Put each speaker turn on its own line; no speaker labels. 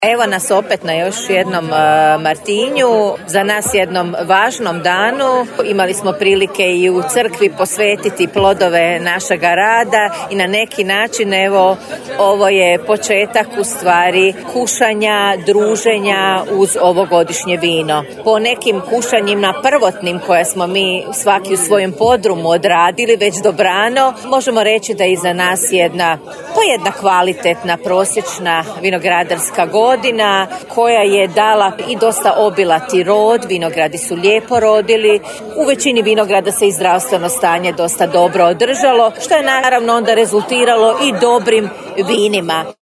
Evo nas opet na još jednom Martinju, za nas jednom važnom danu. Imali smo prilike i u crkvi posvetiti plodove našega rada i na neki način evo ovo je početak u stvari kušanja, druženja uz ovogodišnje vino. Po nekim kušanjima prvotnim koje smo mi svaki u svojem podrumu odradili već dobrano, možemo reći da je iza nas jedna kvalitetna prosječna vinogradarska godina koja je dala i dosta obilati rod, vinogradi su lijepo rodili, u većini vinograda se i zdravstveno stanje dosta dobro održalo, što je naravno onda rezultiralo i dobrim vinima.